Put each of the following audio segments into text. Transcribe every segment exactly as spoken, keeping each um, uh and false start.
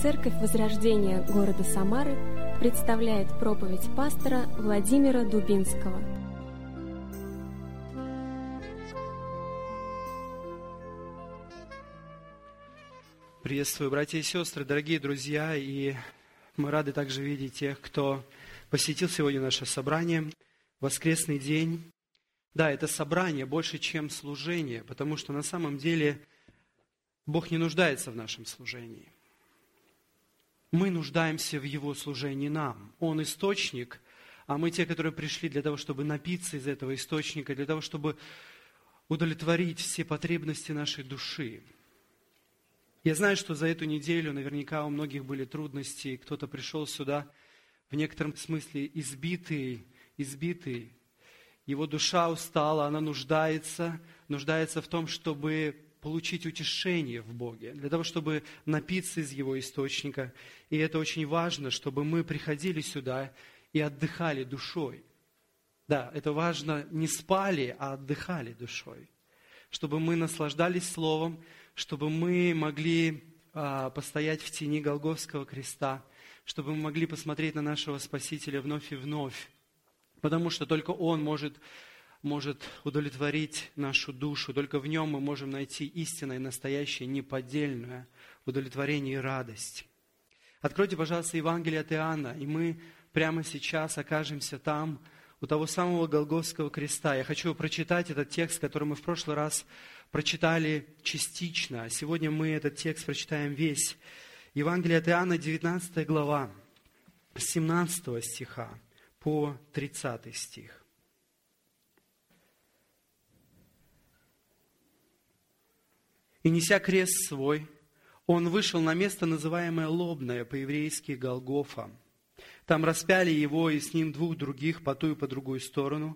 Церковь Возрождения города Самары представляет проповедь пастора Владимира Дубинского. Приветствую, братья и сестры, дорогие друзья, и мы рады также видеть тех, кто посетил сегодня наше собрание, воскресный день. Да, это собрание больше, чем служение, потому что на самом деле Бог не нуждается в нашем служении. Мы нуждаемся в Его служении нам. Он источник, а мы те, которые пришли для того, чтобы напиться из этого источника, для того, чтобы удовлетворить все потребности нашей души. Я знаю, что за эту неделю наверняка у многих были трудности, кто-то пришел сюда в некотором смысле избитый, избитый. Его душа устала, она нуждается, нуждается в том, чтобы получить утешение в Боге, для того, чтобы напиться из Его источника. И это очень важно, чтобы мы приходили сюда и отдыхали душой. Да, это важно, не спали, а отдыхали душой. Чтобы мы наслаждались Словом, чтобы мы могли а, постоять в тени Голгофского креста, чтобы мы могли посмотреть на нашего Спасителя вновь и вновь. Потому что только Он может, может удовлетворить нашу душу, только в Нем мы можем найти истинное, настоящее, неподдельное удовлетворение и радость. Откройте, пожалуйста, Евангелие от Иоанна, и мы прямо сейчас окажемся там, у того самого Голгофского креста. Я хочу прочитать этот текст, который мы в прошлый раз прочитали частично. Сегодня мы этот текст прочитаем весь. Евангелие от Иоанна, девятнадцатая глава, с семнадцатого стиха по тридцатый стих. «И, неся крест свой, он вышел на место, называемое Лобное, по-еврейски Голгофа. Там распяли его и с ним двух других по ту и по другую сторону,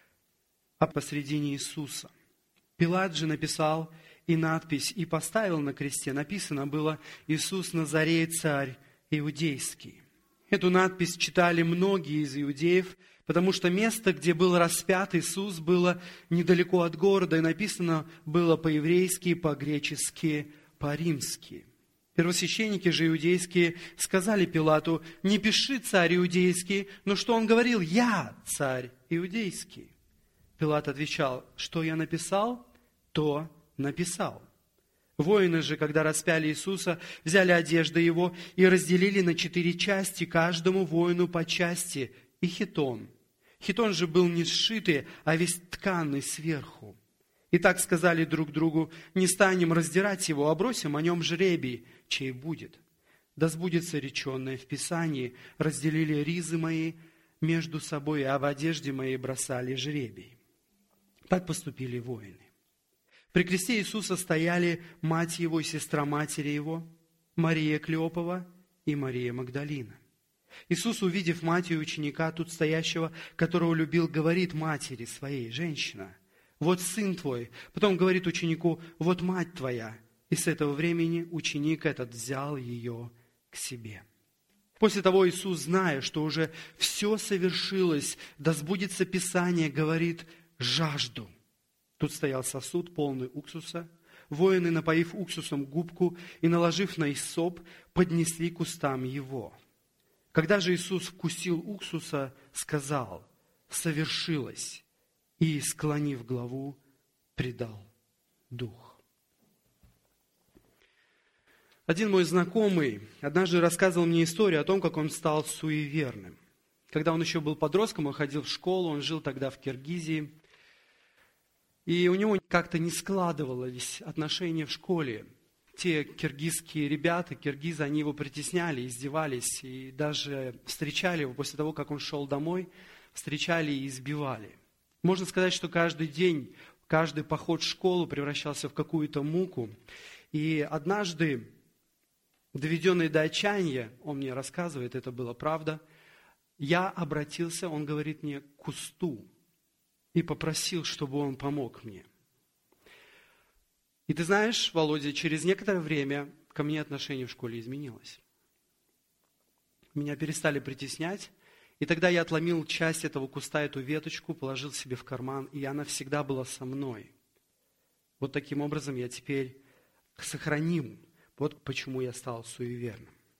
а посредине Иисуса. Пилат же написал и надпись, и поставил на кресте. Написано было: Иисус Назарей, царь иудейский. Эту надпись читали многие из иудеев, потому что место, где был распят Иисус, было недалеко от города, и написано было по-еврейски, по-гречески, по-римски. Первосвященники же иудейские сказали Пилату: не пиши царь иудейский, но что он говорил? Я царь иудейский. Пилат отвечал: что я написал, то написал. Воины же, когда распяли Иисуса, взяли одежды его и разделили на четыре части, каждому воину по части, и хитон. Хитон же был не сшитый, а весь тканый сверху. И так сказали друг другу: не станем раздирать его, а бросим о нем жребий, чей будет. Да сбудется реченное в Писании: разделили ризы мои между собой, а в одежде моей бросали жребий. Так поступили воины. При кресте Иисуса стояли мать его и сестра матери его, Мария Клеопова и Мария Магдалина. Иисус, увидев мать и ученика, тут стоящего, которого любил, говорит матери своей: женщина, вот сын твой. Потом говорит ученику: вот мать твоя. И с этого времени ученик этот взял ее к себе. После того Иисус, зная, что уже все совершилось, да сбудется Писание, говорит: жажду. Тут стоял сосуд, полный уксуса. Воины, напоив уксусом губку и наложив на иссоп, поднесли к устам его. Когда же Иисус вкусил уксуса, сказал: совершилось, и, склонив главу, предал дух. Один мой знакомый однажды рассказывал мне историю о том, как он стал суеверным. Когда он еще был подростком, он ходил в школу, он жил тогда в Киргизии. И у него как-то не складывались отношения в школе. Те киргизские ребята, киргизы, они его притесняли, издевались. И даже встречали его после того, как он шел домой, встречали и избивали. Можно сказать, что каждый день, каждый поход в школу превращался в какую-то муку. И однажды, доведенный до отчаяния, он мне рассказывает, это была правда, я обратился, он говорит мне, к кусту и попросил, чтобы он помог мне. И ты знаешь, Володя, через некоторое время ко мне отношение в школе изменилось. Меня перестали притеснять, и тогда я отломил часть этого куста, эту веточку, положил себе в карман, и она всегда была со мной. Вот таким образом я теперь сохраним. Вот почему я стал суеверным.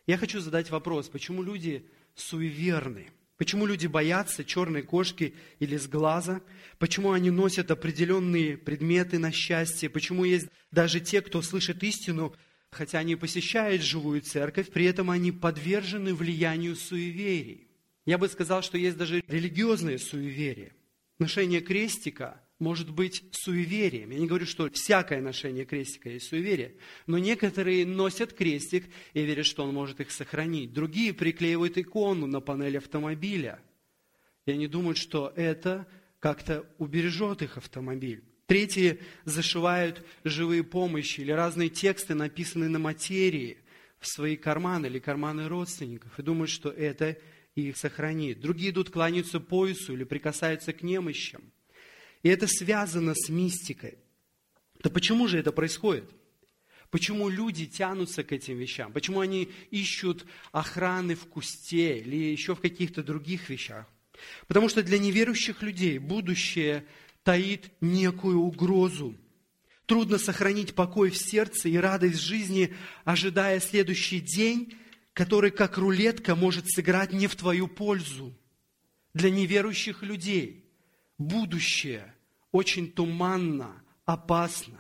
Я хочу задать вопрос, почему люди суеверны? Почему люди боятся черной кошки или сглаза? Почему они носят определенные предметы на счастье? Почему есть даже те, кто слышит истину, хотя они посещают живую церковь, при этом они подвержены влиянию суеверий? Я бы сказал, что есть даже религиозные суеверия. Ношение крестика может быть суеверием. Я не говорю, что всякое ношение крестика есть суеверие, но некоторые носят крестик и верят, что он может их сохранить. Другие приклеивают икону на панель автомобиля. И они думают, что это как-то убережет их автомобиль. Третьи зашивают живые помощи или разные тексты, написанные на материи, в свои карманы или карманы родственников, и думают, что это их сохранит. Другие идут, кланяются поясу или прикасаются к немощам. И это связано с мистикой. Да почему же это происходит? Почему люди тянутся к этим вещам? Почему они ищут охраны в кусте или еще в каких-то других вещах? Потому что для неверующих людей будущее таит некую угрозу. Трудно сохранить покой в сердце и радость в жизни, ожидая следующий день, который, как рулетка, может сыграть не в твою пользу. Для неверующих людей будущее очень туманно, опасно,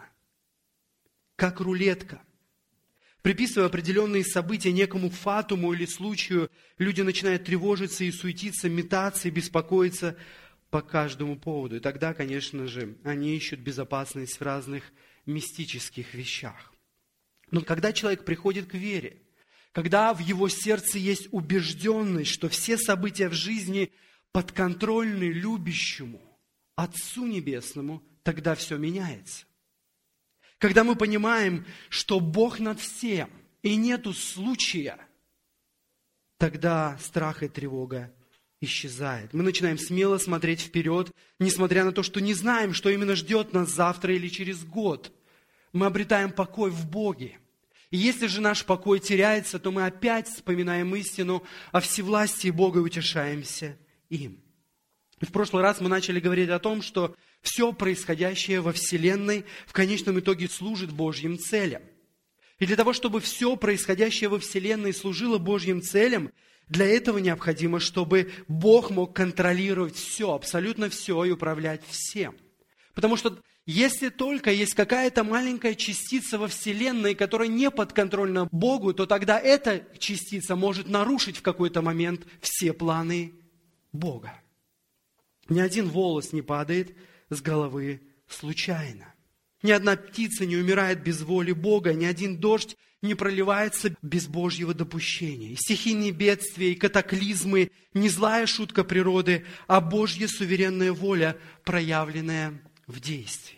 как рулетка. Приписывая определенные события некому фатуму или случаю, люди начинают тревожиться и суетиться, метаться и беспокоиться по каждому поводу. И тогда, конечно же, они ищут безопасность в разных мистических вещах. Но когда человек приходит к вере, когда в его сердце есть убежденность, что все события в жизни подконтрольны любящему Отцу Небесному, тогда все меняется. Когда мы понимаем, что Бог над всем, и нету случая, тогда страх и тревога исчезает. Мы начинаем смело смотреть вперед, несмотря на то, что не знаем, что именно ждет нас завтра или через год. Мы обретаем покой в Боге. И если же наш покой теряется, то мы опять вспоминаем истину о всевластии Бога и утешаемся им. В прошлый раз мы начали говорить о том, что все происходящее во Вселенной в конечном итоге служит Божьим целям. И для того, чтобы все происходящее во Вселенной служило Божьим целям, для этого необходимо, чтобы Бог мог контролировать все, абсолютно все и управлять всем. Потому что если только есть какая-то маленькая частица во Вселенной, которая не подконтрольна Богу, то тогда эта частица может нарушить в какой-то момент все планы Бога. Ни один волос не падает с головы случайно. Ни одна птица не умирает без воли Бога, ни один дождь не проливается без Божьего допущения. И стихийные бедствия, и катаклизмы, не злая шутка природы, а Божья суверенная воля, проявленная в действии.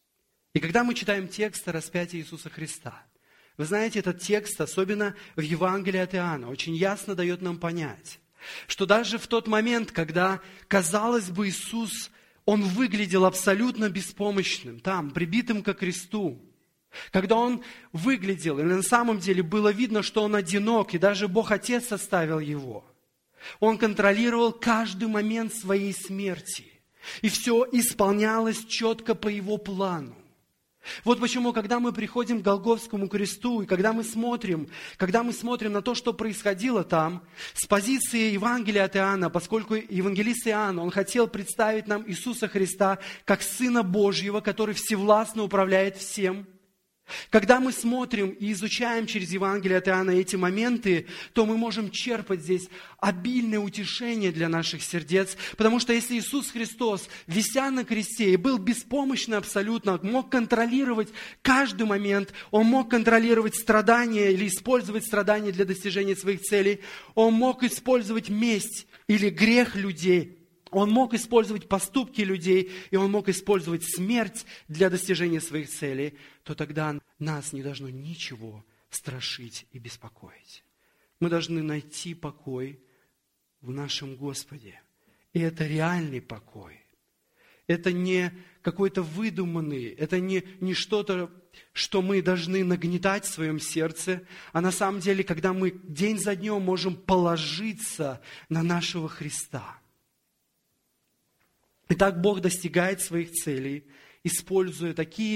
И когда мы читаем текст о распятии Иисуса Христа, вы знаете, этот текст, особенно в Евангелии от Иоанна, очень ясно дает нам понять, что даже в тот момент, когда, казалось бы, Иисус, Он выглядел абсолютно беспомощным, там, прибитым ко кресту, когда Он выглядел, и на самом деле было видно, что Он одинок, и даже Бог Отец оставил Его, Он контролировал каждый момент своей смерти, и все исполнялось четко по Его плану. Вот почему, когда мы приходим к Голгофскому кресту, и когда мы смотрим, когда мы смотрим на то, что происходило там, с позиции Евангелия от Иоанна, поскольку евангелист Иоанн, он хотел представить нам Иисуса Христа как Сына Божьего, который всевластно управляет всем. Когда мы смотрим и изучаем через Евангелие от Иоанна эти моменты, то мы можем черпать здесь обильное утешение для наших сердец, потому что если Иисус Христос, вися на кресте и был беспомощный абсолютно, мог контролировать каждый момент, Он мог контролировать страдания или использовать страдания для достижения своих целей, Он мог использовать месть или грех людей, Он мог использовать поступки людей, и Он мог использовать смерть для достижения своих целей, то тогда нас не должно ничего страшить и беспокоить. Мы должны найти покой в нашем Господе. И это реальный покой. Это не какой-то выдуманный, это не, не что-то, что мы должны нагнетать в своем сердце, а на самом деле, когда мы день за днем можем положиться на нашего Христа. Итак, Бог достигает своих целей, используя такие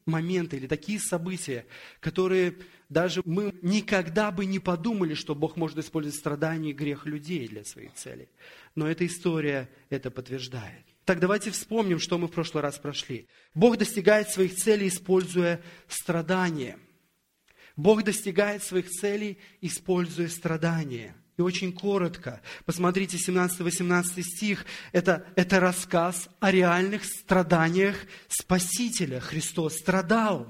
моменты или такие события, которые даже мы никогда бы не подумали, что Бог может использовать страдания и грех людей для своих целей. Но эта история это подтверждает. Так давайте вспомним, что мы в прошлый раз прошли. Бог достигает своих целей, используя страдания. Бог достигает своих целей, используя страдания. И очень коротко, посмотрите, семнадцатый-восемнадцатый стих, это, это рассказ о реальных страданиях Спасителя. Христос страдал.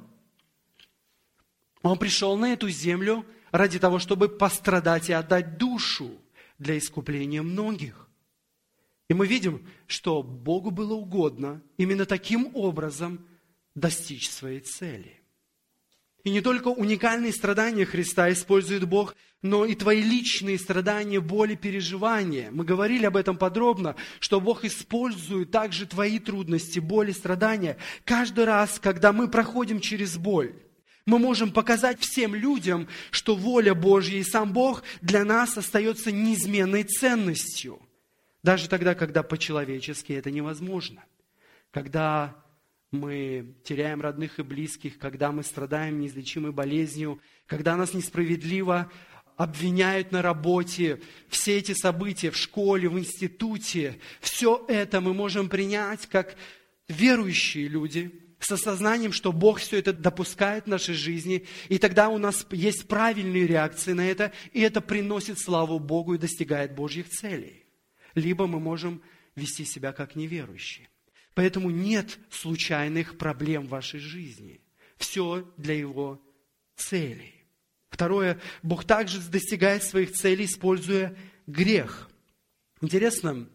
Он пришел на эту землю ради того, чтобы пострадать и отдать душу для искупления многих. И мы видим, что Богу было угодно именно таким образом достичь своей цели. И не только уникальные страдания Христа использует Бог, но и твои личные страдания, боли, переживания. Мы говорили об этом подробно, что Бог использует также твои трудности, боли, страдания. Каждый раз, когда мы проходим через боль, мы можем показать всем людям, что воля Божья и сам Бог для нас остается неизменной ценностью. Даже тогда, когда по-человечески это невозможно. Когда мы теряем родных и близких, когда мы страдаем неизлечимой болезнью, когда нас несправедливо обвиняют на работе, все эти события в школе, в институте, все это мы можем принять как верующие люди, с осознанием, что Бог все это допускает в нашей жизни, и тогда у нас есть правильные реакции на это, и это приносит славу Богу и достигает Божьих целей. Либо мы можем вести себя как неверующие. Поэтому нет случайных проблем в вашей жизни. Все для Его целей. Второе, Бог также достигает своих целей, используя грех. Интересно,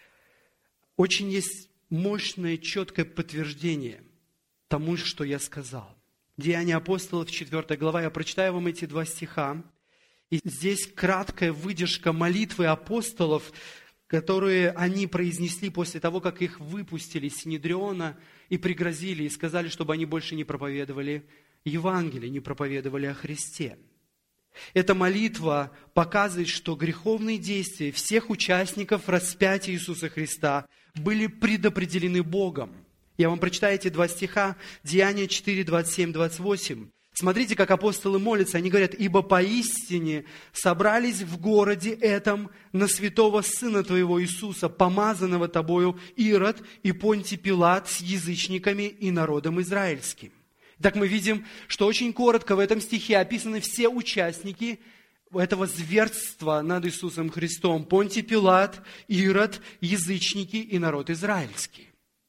очень есть мощное, четкое подтверждение тому, что я сказал. Деяния апостолов, четвёртая глава, я прочитаю вам эти два стиха. И здесь краткая выдержка молитвы апостолов, которые они произнесли после того, как их выпустили из Синедриона и пригрозили, и сказали, чтобы они больше не проповедовали Евангелие, не проповедовали о Христе. Эта молитва показывает, что греховные действия всех участников распятия Иисуса Христа были предопределены Богом. Я вам прочитаю эти два стиха, Деяния четыре, двадцать семь, двадцать восемь. Смотрите, как апостолы молятся. Они говорят: «Ибо поистине собрались в городе этом на святого Сына Твоего Иисуса, помазанного Тобою, Ирод и Понтий Пилат с язычниками и народом израильским». Так мы видим, что очень коротко в этом стихе описаны все участники этого зверства над Иисусом Христом. Понтий Пилат, Ирод, язычники и народ израильский.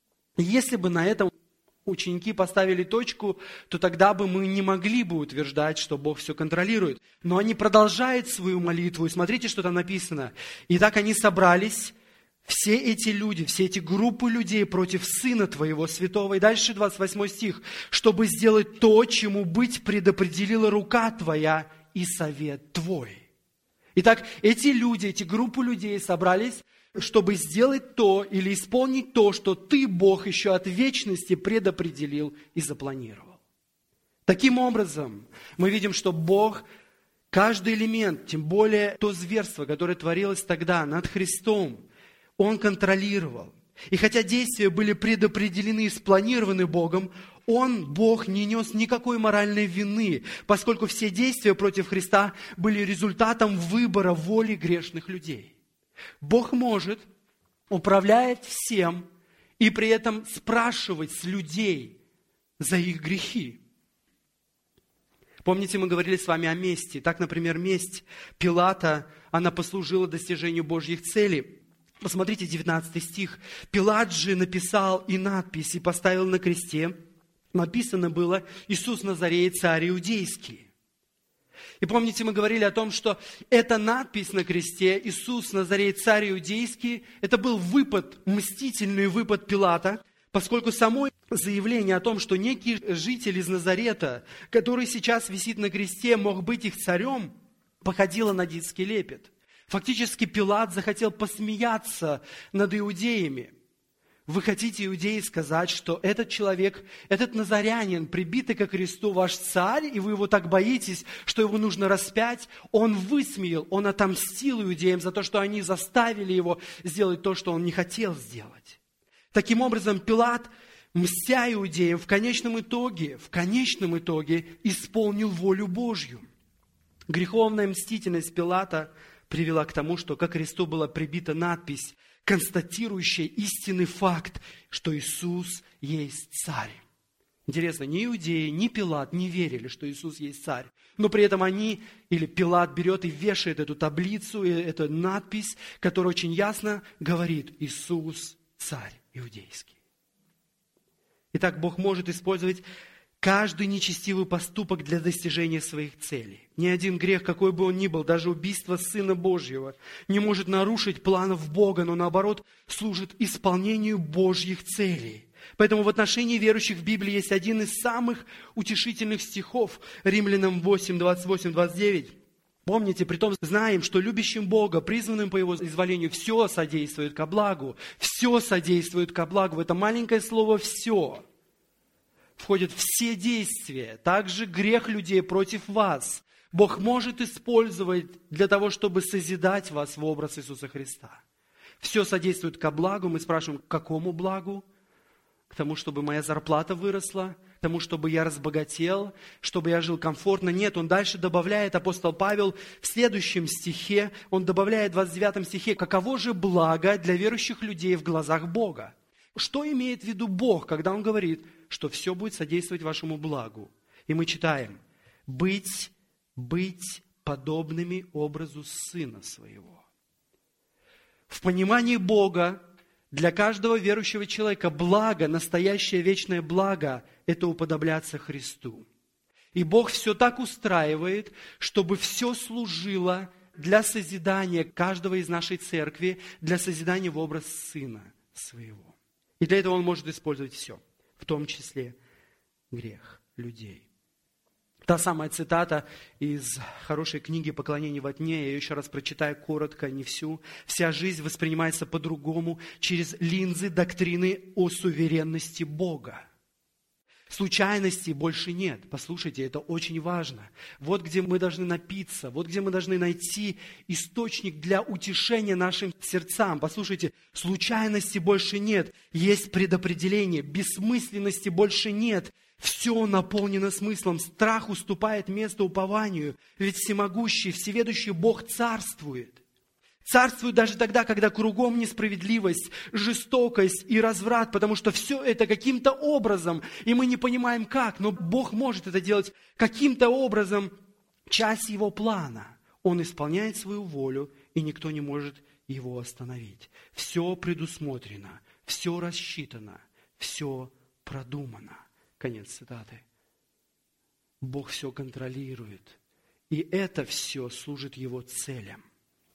Если бы на этом ученики поставили точку, то тогда бы мы не могли бы утверждать, что Бог все контролирует. Но они продолжают свою молитву. И смотрите, что там написано. «Итак, они собрались, все эти люди, все эти группы людей против Сына Твоего Святого». И дальше двадцать восьмой стих. «Чтобы сделать то, чему быть предопределила рука Твоя и совет Твой». Итак, эти люди, эти группы людей собрались, чтобы сделать то или исполнить то, что Ты, Бог, еще от вечности предопределил и запланировал. Таким образом, мы видим, что Бог каждый элемент, тем более то зверство, которое творилось тогда над Христом, Он контролировал. И хотя действия были предопределены и спланированы Богом, Он, Бог, не нес никакой моральной вины, поскольку все действия против Христа были результатом выбора воли грешных людей. Бог может управлять всем и при этом спрашивать с людей за их грехи. Помните, мы говорили с вами о мести. Так, например, месть Пилата, она послужила достижению Божьих целей. Посмотрите, девятнадцатый стих. «Пилат же написал и надпись, и поставил на кресте. Написано было: Иисус Назареец, царь иудейский». И помните, мы говорили о том, что эта надпись на кресте «Иисус Назареец, царь иудейский» это был выпад, мстительный выпад Пилата, поскольку само заявление о том, что некий житель из Назарета, который сейчас висит на кресте, мог быть их царем, походило на детский лепет. Фактически Пилат захотел посмеяться над иудеями. Вы хотите, иудеи, сказать, что этот человек, этот назарянин, прибитый ко кресту, ваш царь, и вы его так боитесь, что его нужно распять? Он высмеял, он отомстил иудеям за то, что они заставили его сделать то, что он не хотел сделать. Таким образом, Пилат мстя иудеям, в конечном итоге, в конечном итоге исполнил волю Божью. Греховная мстительность Пилата привела к тому, что ко кресту была прибита надпись, констатирующая истинный факт, что Иисус есть царь. Интересно, ни иудеи, ни Пилат не верили, что Иисус есть царь. Но при этом они, или Пилат берет и вешает эту таблицу, эту надпись, которая очень ясно говорит: Иисус царь иудейский. Итак, Бог может использовать каждый нечестивый поступок для достижения своих целей. Ни один грех, какой бы он ни был, даже убийство Сына Божьего, не может нарушить планов Бога, но наоборот служит исполнению Божьих целей. Поэтому в отношении верующих в Библии есть один из самых утешительных стихов, Римлянам восемь, двадцать восемь, двадцать девять. Помните, притом знаем, что любящим Бога, призванным по Его изволению, все содействует ко благу. Все содействует ко благу. В это маленькое слово «все» входят все действия, также грех людей против вас. Бог может использовать для того, чтобы созидать вас в образ Иисуса Христа. Все содействует ко благу. Мы спрашиваем, к какому благу? К тому, чтобы моя зарплата выросла, к тому, чтобы я разбогател, чтобы я жил комфортно. Нет, он дальше добавляет, апостол Павел, в следующем стихе, он добавляет в двадцать девятом стихе, каково же благо для верующих людей в глазах Бога. Что имеет в виду Бог, когда Он говорит, что все будет содействовать вашему благу? И мы читаем, быть, быть подобными образу Сына Своего. В понимании Бога для каждого верующего человека благо, настоящее вечное благо, это уподобляться Христу. И Бог все так устраивает, чтобы все служило для созидания каждого из нашей церкви, для созидания в образ Сына Своего. И для этого Он может использовать все, в том числе грех людей. Та самая цитата из хорошей книги «Поклонение во тьме», я ее еще раз прочитаю коротко, не всю. «Вся жизнь воспринимается по-другому через линзы доктрины о суверенности Бога». Случайностей больше нет. Послушайте, это очень важно. Вот где мы должны напиться, вот где мы должны найти источник для утешения нашим сердцам. Послушайте, случайностей больше нет. Есть предопределение, бессмысленности больше нет. Все наполнено смыслом. Страх уступает место упованию. Ведь всемогущий, всеведущий Бог царствует. Царствует даже тогда, когда кругом несправедливость, жестокость и разврат, потому что все это каким-то образом, и мы не понимаем как, но Бог может это делать каким-то образом, часть Его плана. Он исполняет свою волю, и никто не может Его остановить. Все предусмотрено, все рассчитано, все продумано. Конец цитаты. Бог все контролирует, и это все служит Его целям.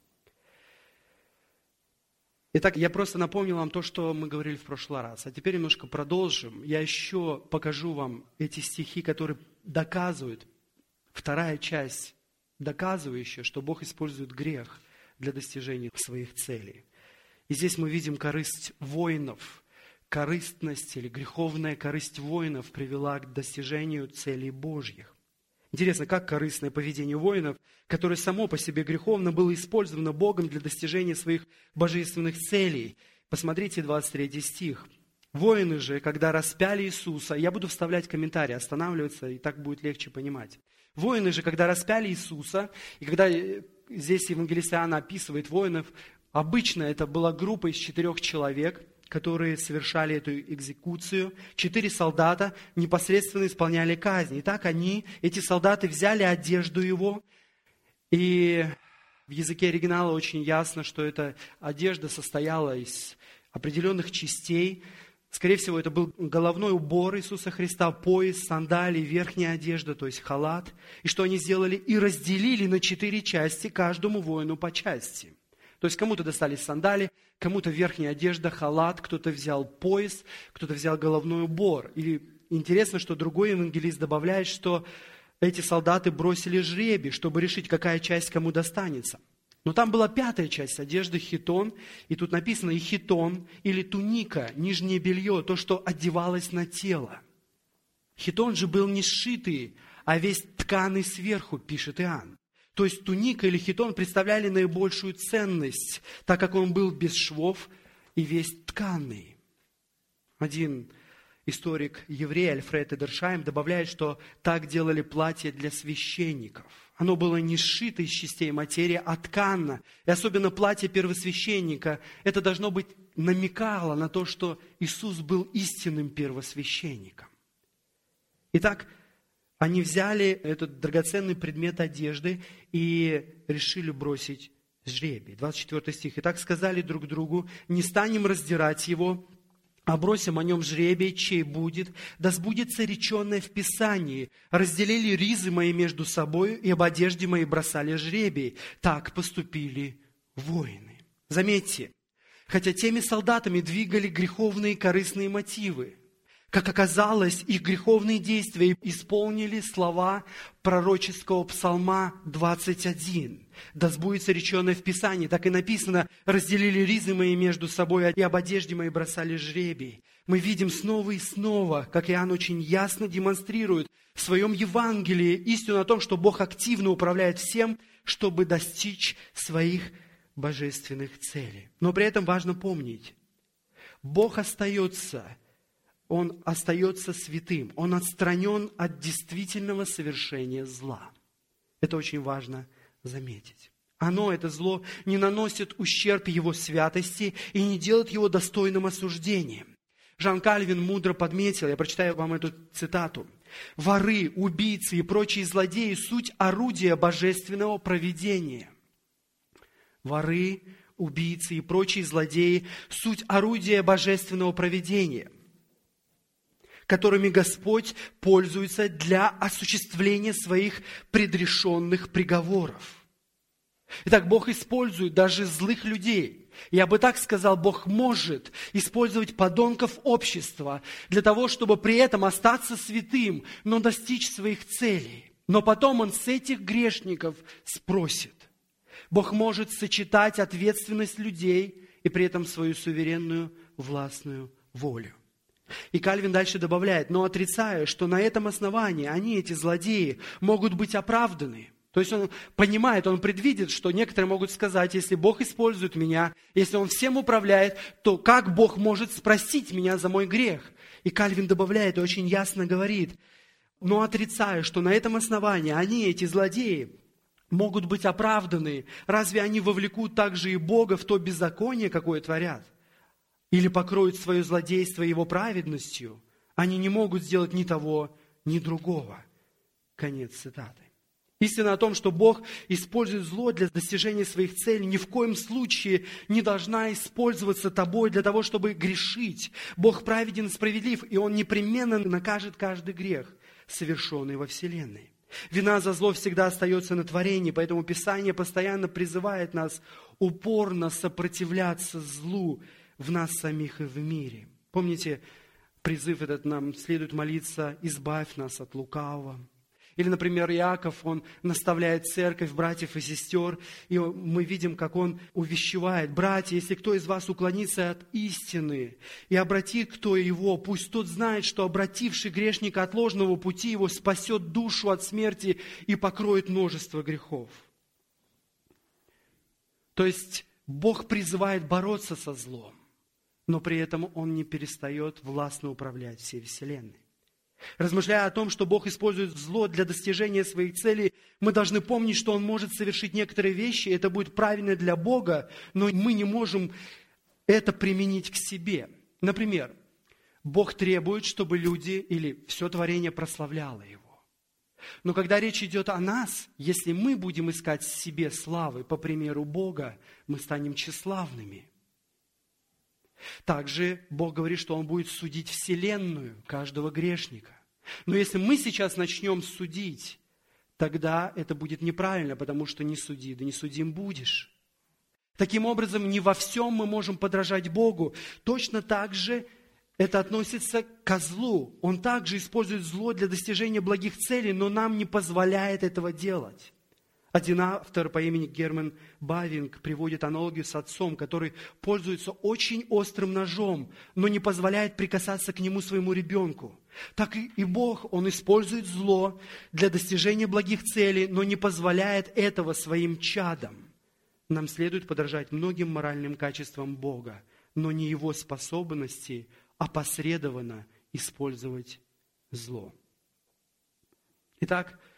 Итак, я просто напомнил вам то, что мы говорили в прошлый раз. А теперь немножко продолжим. Я еще покажу вам эти стихи, которые доказывают, вторая часть, доказывающая, что Бог использует грех для достижения своих целей. И здесь мы видим корысть воинов. Корыстность или греховная корысть воинов привела к достижению целей Божьих. Интересно, как корыстное поведение воинов, которое само по себе греховно, было использовано Богом для достижения своих божественных целей. Посмотрите двадцать третий стих. «Воины же, когда распяли Иисуса...» Я буду вставлять комментарии, останавливаться, и так будет легче понимать. «Воины же, когда распяли Иисуса...» И когда здесь евангелист Иоанн описывает воинов, обычно это была группа из четырех человек, которые совершали эту экзекуцию. Четыре солдата непосредственно исполняли казнь. Итак, они, эти солдаты, взяли одежду его. И в языке оригинала очень ясно, что эта одежда состояла из определенных частей. Скорее всего, это был головной убор Иисуса Христа, пояс, сандалии, верхняя одежда, то есть халат. И что они сделали? И разделили на четыре части каждому воину по части. То есть кому-то достались сандали, кому-то верхняя одежда, халат, кто-то взял пояс, кто-то взял головной убор. И интересно, что другой евангелист добавляет, что эти солдаты бросили жребий, чтобы решить, какая часть кому достанется. Но там была пятая часть одежды, хитон, и тут написано и хитон, или туника, нижнее белье, то, что одевалось на тело. Хитон же был не сшитый, а весь тканый сверху, пишет Иоанн. То есть туника или хитон представляли наибольшую ценность, так как он был без швов и весь тканый. Один историк еврей Альфред Эдершайм добавляет, что так делали платья для священников. Оно было не сшито из частей материи, а тканно. И особенно платье первосвященника, это должно быть намекало на то, что Иисус был истинным первосвященником. Итак, они взяли этот драгоценный предмет одежды и решили бросить жребий. двадцать четвёртый стих. «Итак сказали друг другу, не станем раздирать его, а бросим о нем жребий, чей будет, да сбудется реченное в Писании. Разделили ризы мои между собою, и об одежде моей бросали жребий. Так поступили воины». Заметьте, хотя теми солдатами двигали греховные корыстные мотивы, как оказалось, их греховные действия исполнили слова пророческого псалма двадцать один. «Да сбудется реченное в Писании». Так и написано: «Разделили ризы мои между собой, и об одежде моей бросали жребий». Мы видим снова и снова, как Иоанн очень ясно демонстрирует в своем Евангелии истину о том, что Бог активно управляет всем, чтобы достичь своих божественных целей. Но при этом важно помнить, Бог остается Он остается святым. Он отстранен от действительного совершения зла. Это очень важно заметить. Оно, это зло, не наносит ущерб его святости и не делает его достойным осуждением. Жан Кальвин мудро подметил, я прочитаю вам эту цитату: «Воры, убийцы и прочие злодеи – суть орудия божественного провидения». Воры, убийцы и прочие злодеи – суть орудия божественного провидения, которыми Господь пользуется для осуществления своих предрешенных приговоров. Итак, Бог использует даже злых людей. Я бы так сказал, Бог может использовать подонков общества для того, чтобы при этом остаться святым, но достичь своих целей. Но потом Он с этих грешников спросит. Бог может сочетать ответственность людей и при этом свою суверенную властную волю. И Кальвин дальше добавляет: но отрицая, что на этом основании они, эти злодеи, могут быть оправданы. То есть он понимает, он предвидит, что некоторые могут сказать: если Бог использует меня, если Он всем управляет, то как Бог может спросить меня за мой грех? И Кальвин добавляет и очень ясно говорит: но отрицая, что на этом основании они, эти злодеи, могут быть оправданы, разве они вовлекут также и Бога в то беззаконие, какое творят? Или покроют свое злодейство Его праведностью? Они не могут сделать ни того, ни другого. Конец цитаты. Истина о том, что Бог использует зло для достижения своих целей, ни в коем случае не должна использоваться тобой для того, чтобы грешить. Бог праведен и справедлив, и Он непременно накажет каждый грех, совершенный во вселенной. Вина за зло всегда остается на творении, поэтому Писание постоянно призывает нас упорно сопротивляться злу в нас самих и в мире. Помните, призыв этот нам следует молиться: «Избавь нас от лукавого». Или, например, Иаков, он наставляет церковь, братьев и сестер, и мы видим, как он увещевает: «Братья, если кто из вас уклонится от истины и обратит кто его, пусть тот знает, что обративший грешника от ложного пути его спасет душу от смерти и покроет множество грехов». То есть Бог призывает бороться со злом, но при этом Он не перестает властно управлять всей вселенной. Размышляя о том, что Бог использует зло для достижения своих целей, мы должны помнить, что Он может совершить некоторые вещи, и это будет правильно для Бога, но мы не можем это применить к себе. Например, Бог требует, чтобы люди или все творение прославляло Его. Но когда речь идет о нас, если мы будем искать в себе славы, по примеру Бога, мы станем тщеславными. Также Бог говорит, что Он будет судить вселенную, каждого грешника. Но если мы сейчас начнем судить, тогда это будет неправильно, потому что не суди, да не судим будешь. Таким образом, не во всем мы можем подражать Богу. Точно так же это относится к злу. Он также использует зло для достижения благих целей, но нам не позволяет этого делать. Один автор по имени Герман Бавинг приводит аналогию с отцом, который пользуется очень острым ножом, но не позволяет прикасаться к нему своему ребенку. Так и Бог, Он использует зло для достижения благих целей, но не позволяет этого своим чадам. Нам следует подражать многим моральным качествам Бога, но не Его способности опосредованно использовать зло. Итак,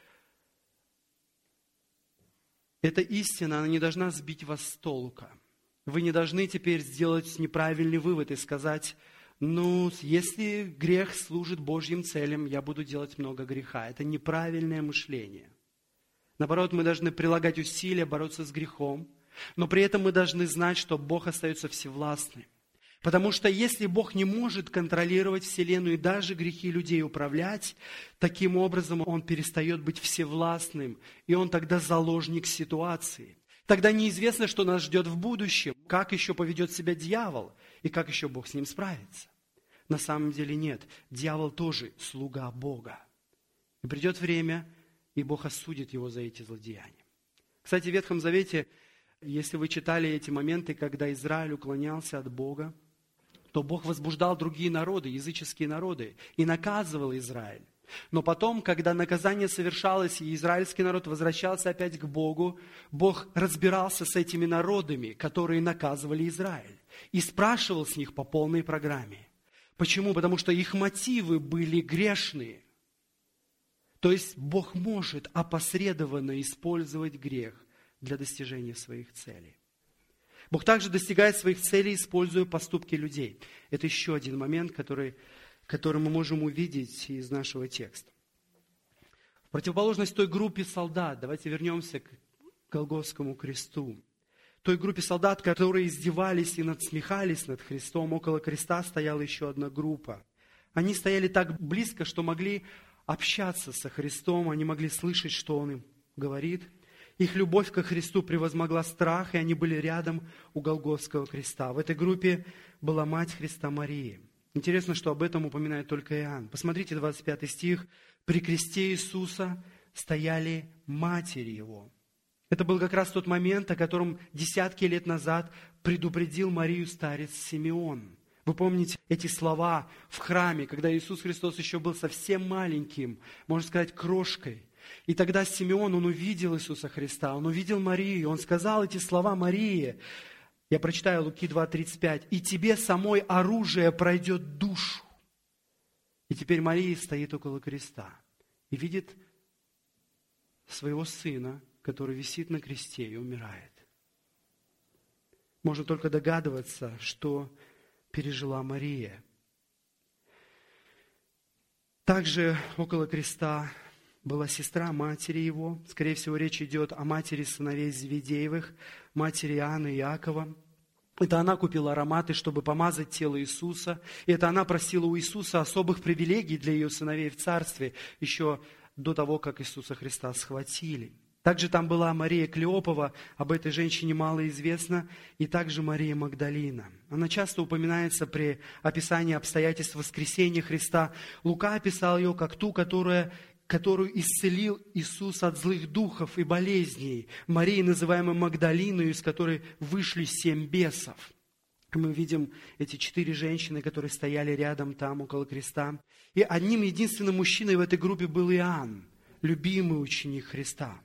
эта истина, она не должна сбить вас с толка. Вы не должны теперь сделать неправильный вывод и сказать: ну, если грех служит Божьим целям, я буду делать много греха. Это неправильное мышление. Наоборот, мы должны прилагать усилия бороться с грехом, но при этом мы должны знать, что Бог остается всевластным. Потому что если Бог не может контролировать Вселенную и даже грехи людей управлять, таким образом Он перестает быть всевластным, и Он тогда заложник ситуации. Тогда неизвестно, что нас ждет в будущем, как еще поведет себя дьявол, и как еще Бог с ним справится. На самом деле нет, дьявол тоже слуга Бога. И придет время, и Бог осудит его за эти злодеяния. Кстати, в Ветхом Завете, если вы читали эти моменты, когда Израиль уклонялся от Бога, то Бог возбуждал другие народы, языческие народы, и наказывал Израиль. Но потом, когда наказание совершалось, и израильский народ возвращался опять к Богу, Бог разбирался с этими народами, которые наказывали Израиль, и спрашивал с них по полной программе. Почему? Потому что их мотивы были грешные. То есть Бог может опосредованно использовать грех для достижения своих целей. Бог также достигает своих целей, используя поступки людей. Это еще один момент, который, который мы можем увидеть из нашего текста. В противоположность той группе солдат, давайте вернемся к Голгофскому кресту. Той группе солдат, которые издевались и надсмехались над Христом, около креста стояла еще одна группа. Они стояли так близко, что могли общаться со Христом, они могли слышать, что Он им говорит. Их любовь ко Христу превозмогла страх, и они были рядом у Голгофского креста. В этой группе была мать Христа Мария. Интересно, что об этом упоминает только Иоанн. Посмотрите, двадцать пятый стих. «При кресте Иисуса стояли матери Его». Это был как раз тот момент, о котором десятки лет назад предупредил Марию старец Симеон. Вы помните эти слова в храме, когда Иисус Христос еще был совсем маленьким, можно сказать, крошкой. И тогда Симеон, он увидел Иисуса Христа, он увидел Марию, он сказал эти слова Марии. Я прочитаю Луки два тридцать пять. «И тебе самой оружие пройдет душу». И теперь Мария стоит около креста и видит своего сына, который висит на кресте и умирает. Можно только догадываться, что пережила Мария. Также около креста была сестра матери его. Скорее всего, речь идет о матери сыновей Зеведеевых, матери Иоанна и Иакова. Это она купила ароматы, чтобы помазать тело Иисуса. И это она просила у Иисуса особых привилегий для ее сыновей в царстве, еще до того, как Иисуса Христа схватили. Также там была Мария Клеопова, об этой женщине мало известно, и также Мария Магдалина. Она часто упоминается при описании обстоятельств воскресения Христа. Лука описал ее как ту, которая, которую исцелил Иисус от злых духов и болезней. Мария, называемая Магдалиной, из которой вышли семь бесов. Мы видим эти четыре женщины, которые стояли рядом там, около креста. И одним единственным мужчиной в этой группе был Иоанн, любимый ученик Христа.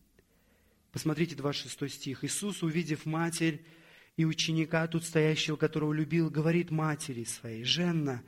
Посмотрите двадцать шестой стих. «Иисус, увидев матерь и ученика, тут стоящего, которого любил, говорит матери своей: Женна,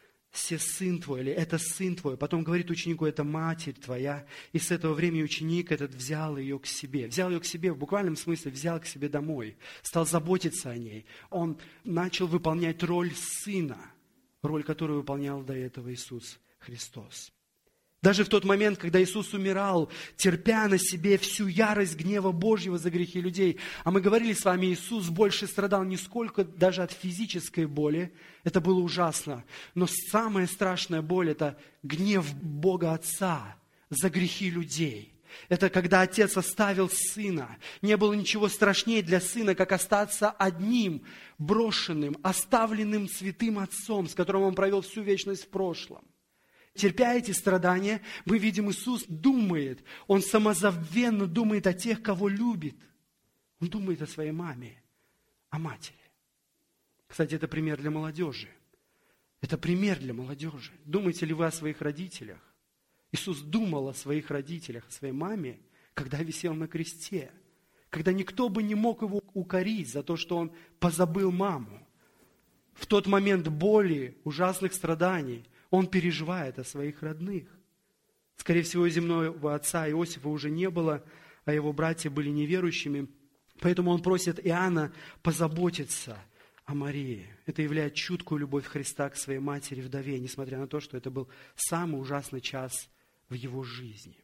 се сын твой, или это сын твой». Потом говорит ученику: это матерь твоя. И с этого времени ученик этот взял ее к себе. Взял ее к себе, в буквальном смысле взял к себе домой. Стал заботиться о ней. Он начал выполнять роль сына, роль, которую выполнял до этого Иисус Христос. Даже в тот момент, когда Иисус умирал, терпя на себе всю ярость гнева Божьего за грехи людей. А мы говорили с вами, Иисус больше страдал не сколько даже от физической боли. Это было ужасно. Но самая страшная боль – это гнев Бога Отца за грехи людей. Это когда Отец оставил Сына. Не было ничего страшнее для Сына, как остаться одним, брошенным, оставленным святым Отцом, с которым Он провел всю вечность в прошлом. Терпя эти страдания, мы видим, Иисус думает, Он самозабвенно думает о тех, кого любит. Он думает о своей маме, о матери. Кстати, это пример для молодежи. Это пример для молодежи. Думаете ли вы о своих родителях? Иисус думал о своих родителях, о своей маме, когда висел на кресте. Когда никто бы не мог его укорить за то, что он позабыл маму. В тот момент боли, ужасных страданий, Он переживает о своих родных. Скорее всего, земного отца Иосифа уже не было, а его братья были неверующими. Поэтому он просит Иоанна позаботиться о Марии. Это являет чуткую любовь Христа к своей матери-вдове, несмотря на то, что это был самый ужасный час в его жизни.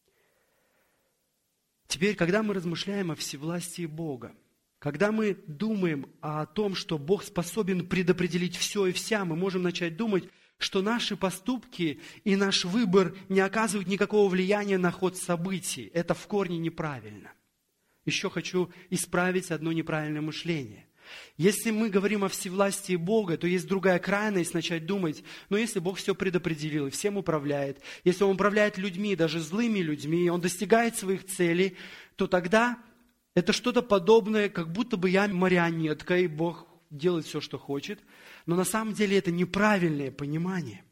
Теперь, когда мы размышляем о всевластии Бога, когда мы думаем о том, что Бог способен предопределить все и вся, мы можем начать думать, что наши поступки и наш выбор не оказывают никакого влияния на ход событий. Это в корне неправильно. Еще хочу исправить одно неправильное мышление. Если мы говорим о всевластии Бога, то есть другая крайность начать думать, ну если Бог все предопределил и всем управляет, если Он управляет людьми, даже злыми людьми, и Он достигает своих целей, то тогда это что-то подобное, как будто бы я марионетка, и Бог делает все, что хочет. Но на самом деле это неправильное понимание.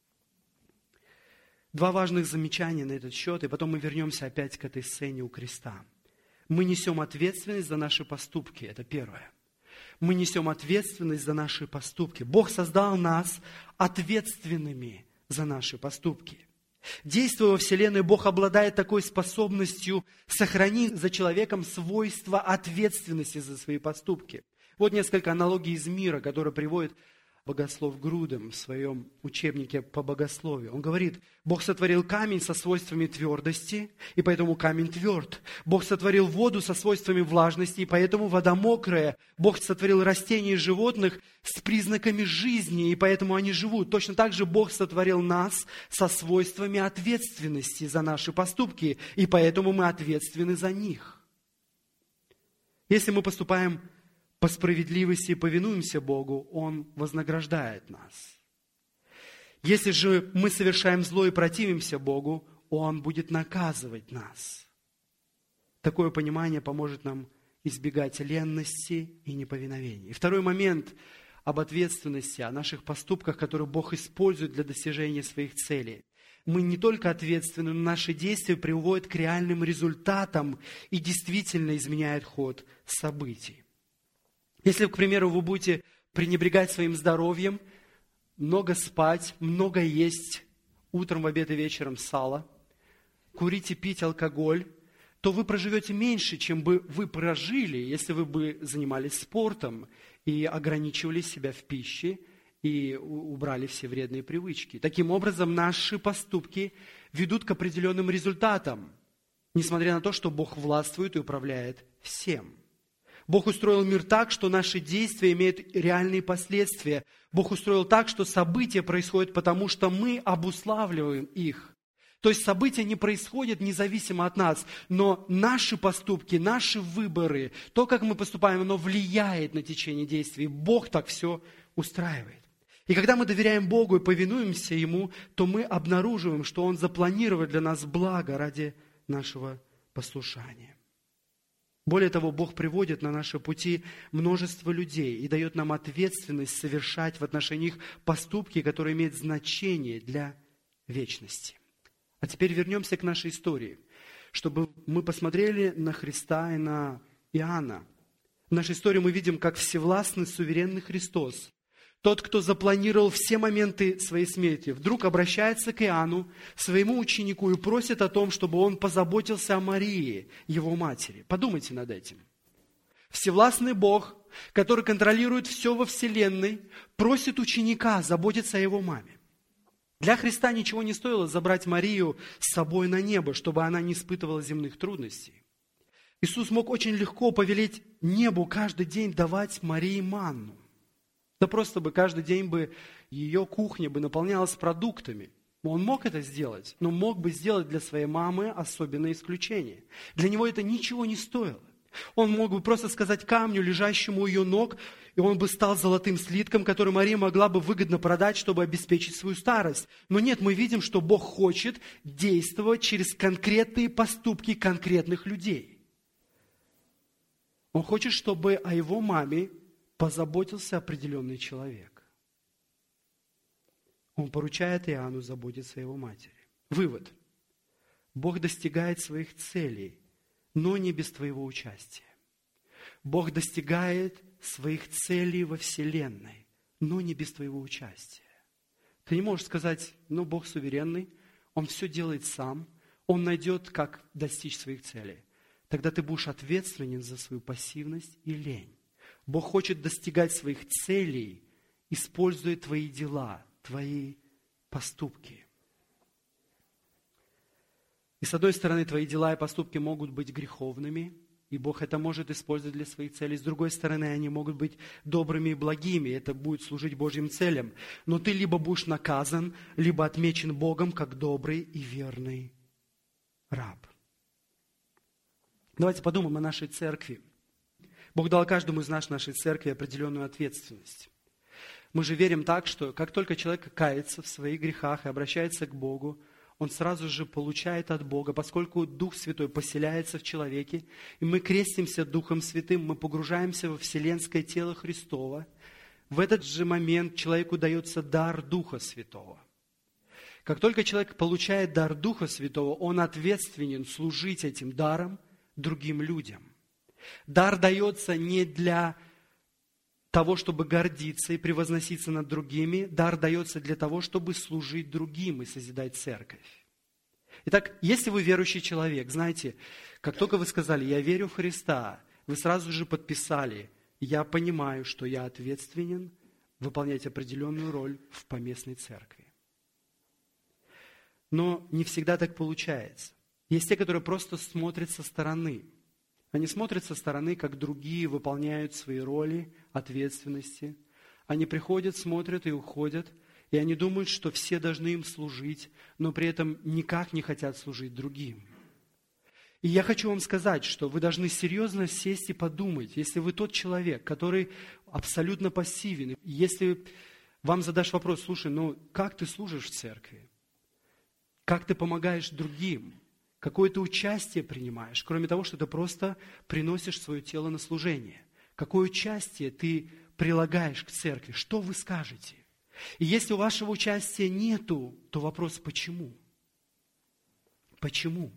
Два важных замечания на этот счет, и потом мы вернемся опять к этой сцене у креста. Мы несем ответственность за наши поступки, это первое. Мы несем ответственность за наши поступки. Бог создал нас ответственными за наши поступки. Действуя во Вселенной, Бог обладает такой способностью сохранить за человеком свойство ответственности за свои поступки. Вот несколько аналогий из мира, которые приводит богослов Грудем в своем учебнике по богословию. Он говорит, Бог сотворил камень со свойствами твердости, и поэтому камень тверд. Бог сотворил воду со свойствами влажности, и поэтому вода мокрая. Бог сотворил растения и животных с признаками жизни, и поэтому они живут. Точно так же Бог сотворил нас со свойствами ответственности за наши поступки, и поэтому мы ответственны за них. Если мы поступаем по справедливости и повинуемся Богу, Он вознаграждает нас. Если же мы совершаем зло и противимся Богу, Он будет наказывать нас. Такое понимание поможет нам избегать ленности и неповиновения. И второй момент об ответственности, о наших поступках, которые Бог использует для достижения своих целей. Мы не только ответственны, но наши действия приводят к реальным результатам и действительно изменяют ход событий. Если, к примеру, вы будете пренебрегать своим здоровьем, много спать, много есть, утром, в обед и вечером сало, курить и пить алкоголь, то вы проживете меньше, чем бы вы прожили, если вы бы занимались спортом и ограничивали себя в пище и убрали все вредные привычки. Таким образом, наши поступки ведут к определенным результатам, несмотря на то, что Бог властвует и управляет всем. Бог устроил мир так, что наши действия имеют реальные последствия. Бог устроил так, что события происходят потому, что мы обуславливаем их. То есть события не происходят независимо от нас, но наши поступки, наши выборы, то, как мы поступаем, оно влияет на течение действий. Бог так все устраивает. И когда мы доверяем Богу и повинуемся Ему, то мы обнаруживаем, что Он запланировал для нас благо ради нашего послушания. Более того, Бог приводит на наши пути множество людей и дает нам ответственность совершать в отношении их поступки, которые имеют значение для вечности. А теперь вернемся к нашей истории, чтобы мы посмотрели на Христа и на Иоанна. В нашей истории мы видим, как всевластный, суверенный Христос, тот, кто запланировал все моменты своей смерти, вдруг обращается к Иоанну, своему ученику, и просит о том, чтобы он позаботился о Марии, его матери. Подумайте над этим. Всевластный Бог, который контролирует все во Вселенной, просит ученика заботиться о его маме. Для Христа ничего не стоило забрать Марию с собой на небо, чтобы она не испытывала земных трудностей. Иисус мог очень легко повелеть небу каждый день давать Марии манну. Да просто бы каждый день бы ее кухня бы наполнялась продуктами. Он мог это сделать, но мог бы сделать для своей мамы особенное исключение. Для него это ничего не стоило. Он мог бы просто сказать камню, лежащему у ее ног, и он бы стал золотым слитком, который Мария могла бы выгодно продать, чтобы обеспечить свою старость. Но нет, мы видим, что Бог хочет действовать через конкретные поступки конкретных людей. Он хочет, чтобы о его маме позаботился определенный человек. Он поручает Иоанну заботиться о его матери. Вывод. Бог достигает своих целей, но не без твоего участия. Бог достигает своих целей во Вселенной, но не без твоего участия. Ты не можешь сказать, ну, Бог суверенный, Он все делает сам, Он найдет, как достичь своих целей. Тогда ты будешь ответственен за свою пассивность и лень. Бог хочет достигать своих целей, используя твои дела, твои поступки. И с одной стороны, твои дела и поступки могут быть греховными, и Бог это может использовать для своих целей. С другой стороны, они могут быть добрыми и благими, это будет служить Божьим целям. Но ты либо будешь наказан, либо отмечен Богом как добрый и верный раб. Давайте подумаем о нашей церкви. Бог дал каждому из нас в нашей церкви определенную ответственность. Мы же верим так, что как только человек кается в своих грехах и обращается к Богу, он сразу же получает от Бога, поскольку Дух Святой поселяется в человеке, и мы крестимся Духом Святым, мы погружаемся во вселенское тело Христова. В этот же момент человеку дается дар Духа Святого. Как только человек получает дар Духа Святого, он ответственен служить этим даром другим людям. Дар дается не для того, чтобы гордиться и превозноситься над другими. Дар дается для того, чтобы служить другим и созидать церковь. Итак, если вы верующий человек, знаете, как только вы сказали «я верю в Христа», вы сразу же подписали «я понимаю, что я ответственен выполнять определенную роль в поместной церкви». Но не всегда так получается. Есть те, которые просто смотрят со стороны. Они смотрят со стороны, как другие выполняют свои роли, ответственности. Они приходят, смотрят и уходят, и они думают, что все должны им служить, но при этом никак не хотят служить другим. И я хочу вам сказать, что вы должны серьезно сесть и подумать, если вы тот человек, который абсолютно пассивен, если вам задашь вопрос, слушай, ну как ты служишь в церкви? Как ты помогаешь другим? Какое ты участие принимаешь, кроме того, что ты просто приносишь свое тело на служение? Какое участие ты прилагаешь к церкви? Что вы скажете? И если у вашего участия нету, то вопрос почему? Почему?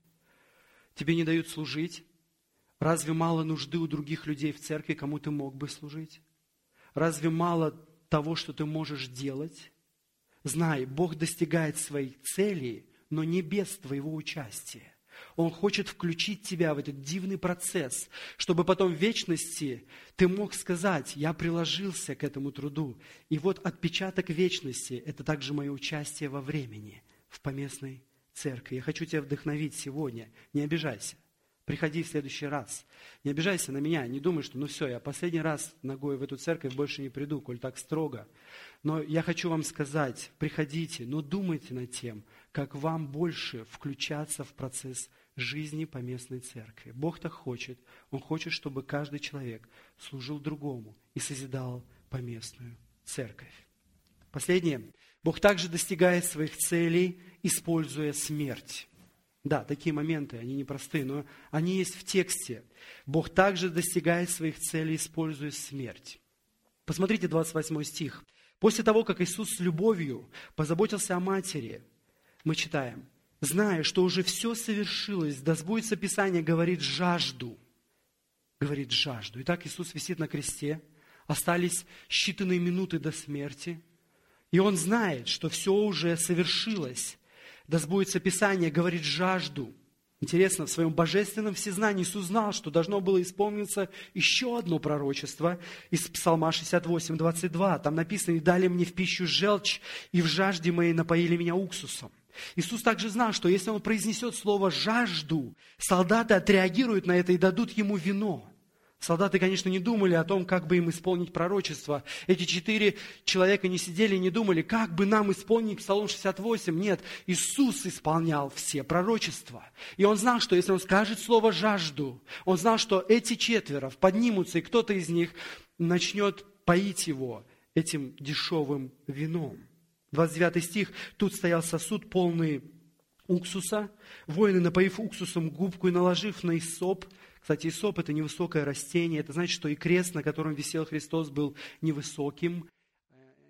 Тебе не дают служить? Разве мало нужды у других людей в церкви, кому ты мог бы служить? Разве мало того, что ты можешь делать? Знай, Бог достигает своих целей, но не без твоего участия. Он хочет включить тебя в этот дивный процесс, чтобы потом в вечности ты мог сказать, я приложился к этому труду. И вот отпечаток вечности – это также мое участие во времени в поместной церкви. Я хочу тебя вдохновить сегодня. Не обижайся. Приходи в следующий раз. Не обижайся на меня. Не думай, что ну все, я последний раз ногой в эту церковь больше не приду, коль так строго. Но я хочу вам сказать, приходите, но думайте над тем, как вам больше включаться в процесс жизни поместной церкви. Бог так хочет. Он хочет, чтобы каждый человек служил другому и созидал поместную церковь. Последнее. Бог также достигает своих целей, используя смерть. Да, такие моменты, они непростые, но они есть в тексте. Бог также достигает своих целей, используя смерть. Посмотрите двадцать восьмой стих. После того, как Иисус с любовью позаботился о матери, мы читаем, зная, что уже все совершилось, да сбудется Писание, говорит жажду. Говорит жажду. Итак, Иисус висит на кресте, остались считанные минуты до смерти, и Он знает, что все уже совершилось. Да сбудется Писание, говорит жажду. Интересно, в своем божественном всезнании Иисус знал, что должно было исполниться еще одно пророчество из Псалма шестьдесят восемь, двадцать два. Там написано, и дали мне в пищу желчь, и в жажде моей напоили меня уксусом. Иисус также знал, что если Он произнесет слово «жажду», солдаты отреагируют на это и дадут Ему вино. Солдаты, конечно, не думали о том, как бы им исполнить пророчество. Эти четыре человека не сидели и не думали, как бы нам исполнить Псалом шестьдесят восемь. Нет, Иисус исполнял все пророчества. И Он знал, что если Он скажет слово «жажду», Он знал, что эти четверо поднимутся, и кто-то из них начнет поить Его этим дешевым вином. двадцать девятый стих. Тут стоял сосуд, полный уксуса. Воины, напоив уксусом губку и наложив на иссоп. Кстати, иссоп – это невысокое растение. Это значит, что и крест, на котором висел Христос, был невысоким.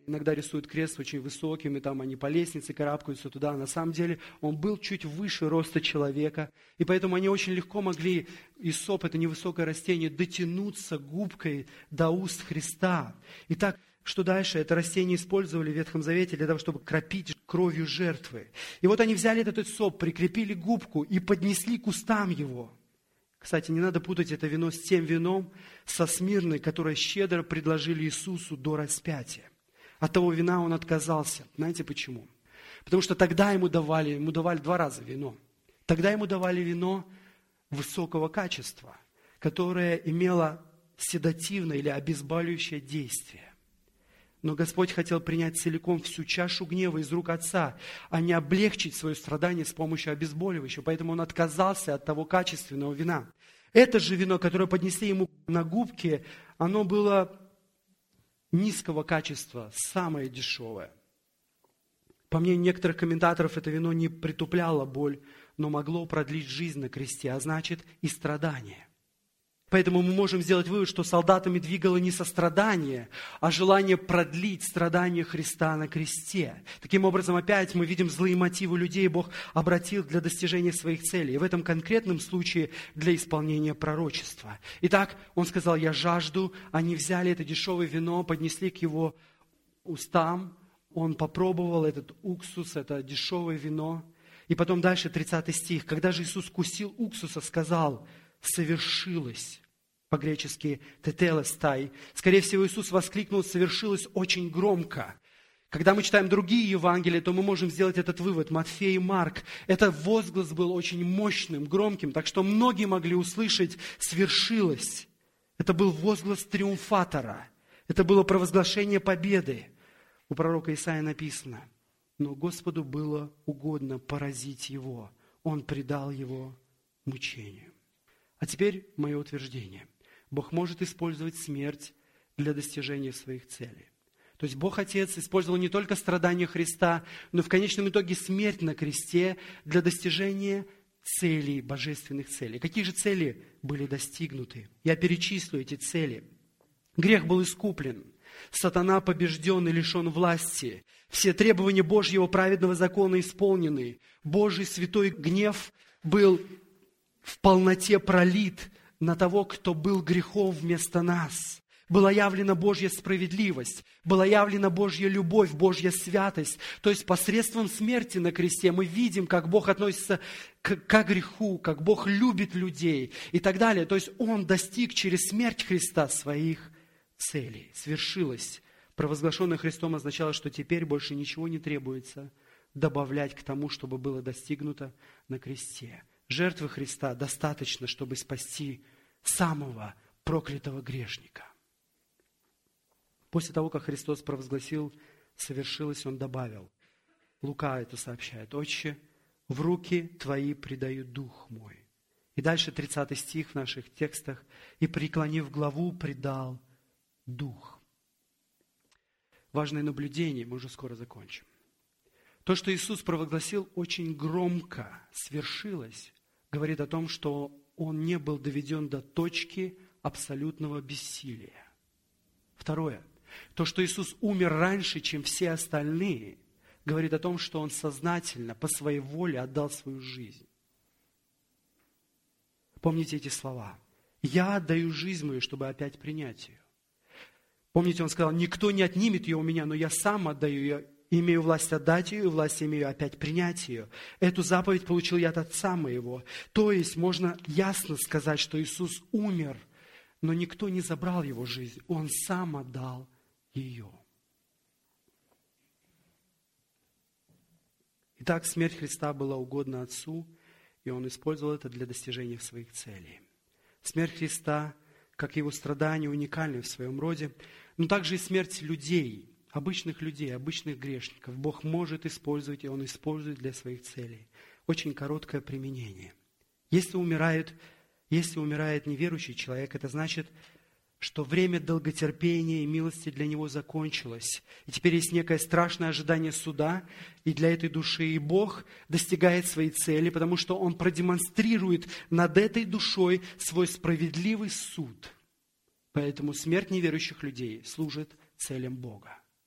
иногда рисуют крест очень высоким, и там они по лестнице карабкаются туда. На самом деле он был чуть выше роста человека, и поэтому они очень легко могли, иссоп, это невысокое растение, дотянуться губкой до уст Христа. Итак, что дальше? Это растение использовали в Ветхом Завете для того, чтобы кропить кровью жертвы. И вот они взяли этот иссоп, прикрепили губку и поднесли к устам его. Кстати, не надо путать это вино с тем вином, со Смирной, которое щедро предложили Иисусу до распятия. От того вина он отказался. Знаете почему? Потому что тогда ему давали, ему давали два раза вино. Тогда ему давали вино высокого качества, которое имело седативное или обезболивающее действие. Но Господь хотел принять целиком всю чашу гнева из рук Отца, а не облегчить свое страдание с помощью обезболивающего. Поэтому он отказался от того качественного вина. Это же вино, которое поднесли ему на губки, оно было низкого качества, самое дешевое. По мнению некоторых комментаторов, это вино не притупляло боль, но могло продлить жизнь на кресте, а значит и страдания. Поэтому мы можем сделать вывод, что солдатами двигало не сострадание, а желание продлить страдания Христа на кресте. Таким образом, опять мы видим злые мотивы людей Бог обратил для достижения своих целей. И в этом конкретном случае для исполнения пророчества. Итак, он сказал: «Я жажду». Они взяли это дешевое вино, поднесли к его устам. Он попробовал этот уксус, это дешевое вино. И потом дальше тридцатый стих. «Когда же Иисус вкусил уксуса, сказал: совершилось». По-гречески «тетелестай». Скорее всего, Иисус воскликнул «совершилось» очень громко. Когда мы читаем другие Евангелия, то мы можем сделать этот вывод. Матфей и Марк. Этот возглас был очень мощным, громким, так что многие могли услышать «свершилось». Это был возглас триумфатора. Это было провозглашение победы. У пророка Исаии написано: «Но Господу было угодно поразить его. Он предал его мучению». А теперь мое утверждение. Бог может использовать смерть для достижения своих целей. То есть Бог Отец использовал не только страдания Христа, но в конечном итоге смерть на кресте для достижения целей, божественных целей. Какие же цели были достигнуты? Я перечислю эти цели. Грех был искуплен. Сатана побежден и лишен власти. Все требования Божьего праведного закона исполнены. Божий святой гнев был в полноте пролит на того, кто был грехом вместо нас. Была явлена Божья справедливость, была явлена Божья любовь, Божья святость. То есть посредством смерти на кресте мы видим, как Бог относится к, к греху, как Бог любит людей и так далее. То есть Он достиг через смерть Христа своих целей. Свершилось. Провозглашенное Христом означало, что теперь больше ничего не требуется добавлять к тому, чтобы было достигнуто на кресте. Жертвы Христа достаточно, чтобы спасти самого проклятого грешника. После того, как Христос провозгласил «совершилось», Он добавил, Лука это сообщает: «Отче, в руки Твои предаю дух мой». И дальше тридцатый стих в наших текстах: «И, преклонив главу, предал дух». Важное наблюдение, мы уже скоро закончим. То, что Иисус провозгласил очень громко «свершилось», говорит о том, что Он не был доведен до точки абсолютного бессилия. Второе. То, что Иисус умер раньше, чем все остальные, говорит о том, что Он сознательно, по своей воле отдал свою жизнь. Помните эти слова. «Я отдаю жизнь мою, чтобы опять принять ее». Помните, Он сказал: «Никто не отнимет ее у меня, но я сам отдаю ее. Имею власть отдать ее, и власть имею опять принять ее. Эту заповедь получил я от Отца моего». То есть можно ясно сказать, что Иисус умер, но никто не забрал Его жизнь. Он сам отдал ее. Итак, смерть Христа была угодна Отцу, и Он использовал это для достижения своих целей. Смерть Христа, как и Его страдания, уникальны в своем роде, но также и смерть людей, обычных людей, обычных грешников Бог может использовать, и Он использует для своих целей. Очень короткое применение. Если умирает, если умирает неверующий человек, это значит, что время долготерпения и милости для него закончилось. И теперь есть некое страшное ожидание суда, и для этой души и Бог достигает своей цели, потому что Он продемонстрирует над этой душой свой справедливый суд. Поэтому смерть неверующих людей служит целям Бога.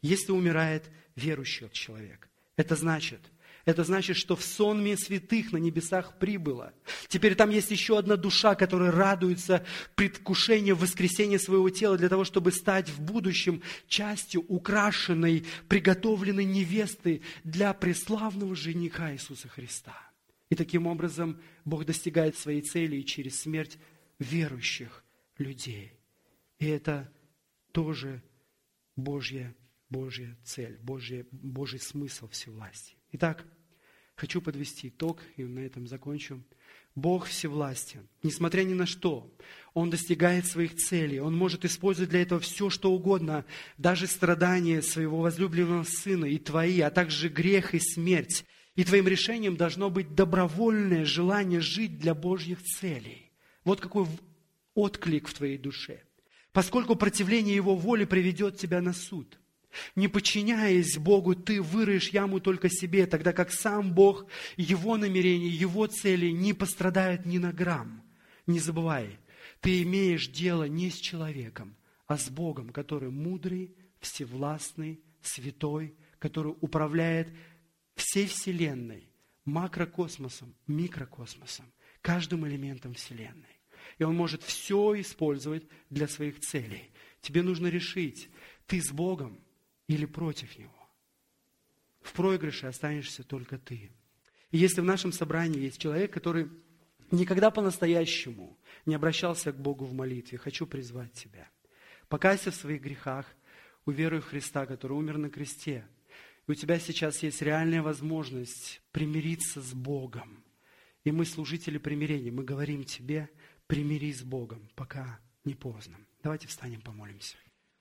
если умирает верующий человек. Это значит, это значит, что в сонме святых на небесах прибыло. Теперь там есть еще одна душа, которая радуется предвкушению воскресения своего тела для того, чтобы стать в будущем частью украшенной, приготовленной невесты для преславного жениха Иисуса Христа. И таким образом Бог достигает своей цели через смерть верующих людей. И это тоже Божья, Божья цель, Божья, Божий смысл всевластия. Итак, хочу подвести итог, и на этом закончу. Бог всевластен, несмотря ни на что. Он достигает своих целей. Он может использовать для этого все, что угодно, даже страдания своего возлюбленного сына и твои, а также грех и смерть. И твоим решением должно быть добровольное желание жить для Божьих целей. Вот какой отклик в твоей душе. Поскольку противление Его воли приведет тебя на суд. Не подчиняясь Богу, ты вырыешь яму только себе, тогда как сам Бог, Его намерения, Его цели не пострадают ни на грамм. Не забывай, ты имеешь дело не с человеком, а с Богом, который мудрый, всевластный, святой, который управляет всей Вселенной, макрокосмосом, микрокосмосом, каждым элементом Вселенной. И Он может все использовать для своих целей. Тебе нужно решить, ты с Богом или против Него. В проигрыше останешься только ты. И если в нашем собрании есть человек, который никогда по-настоящему не обращался к Богу в молитве, хочу призвать тебя. Покайся в своих грехах, уверуй в Христа, который умер на кресте. И у тебя сейчас есть реальная возможность примириться с Богом. И мы, служители примирения, мы говорим тебе, примирись с Богом, пока не поздно. Давайте встанем, помолимся.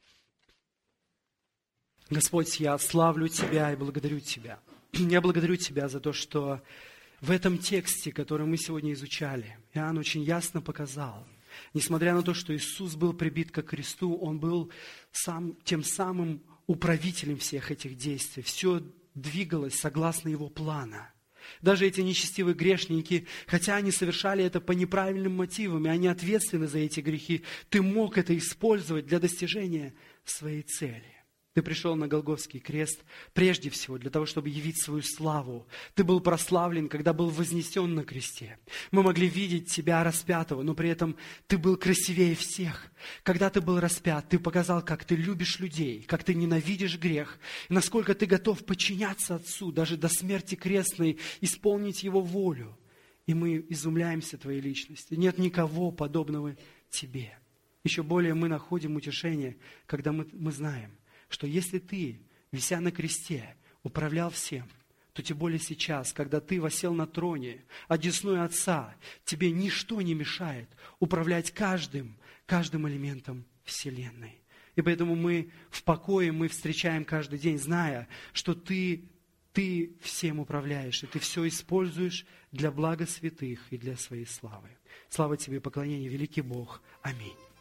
Господь, я славлю Тебя и благодарю Тебя. Я благодарю Тебя за то, что в этом тексте, который мы сегодня изучали, Иоанн очень ясно показал, несмотря на то, что Иисус был прибит ко кресту, Он был сам, тем самым управителем всех этих действий. Все двигалось согласно Его плана. Даже эти нечестивые грешники, хотя они совершали это по неправильным мотивам, и они ответственны за эти грехи, Ты мог это использовать для достижения своей цели. Ты пришел на Голгофский крест прежде всего для того, чтобы явить свою славу. Ты был прославлен, когда был вознесен на кресте. Мы могли видеть Тебя распятого, но при этом Ты был красивее всех. Когда Ты был распят, Ты показал, как Ты любишь людей, как Ты ненавидишь грех, и насколько Ты готов подчиняться Отцу, даже до смерти крестной, исполнить Его волю. И мы изумляемся Твоей личности. Нет никого подобного Тебе. Еще более мы находим утешение, когда мы, мы знаем, что если Ты, вися на кресте, управлял всем, то тем более сейчас, когда Ты воссел на троне, одесную Отца, Тебе ничто не мешает управлять каждым, каждым элементом Вселенной. И поэтому мы в покое, мы встречаем каждый день, зная, что Ты, Ты всем управляешь, и Ты все используешь для блага святых и для своей славы. Слава Тебе, поклонение, великий Бог. Аминь.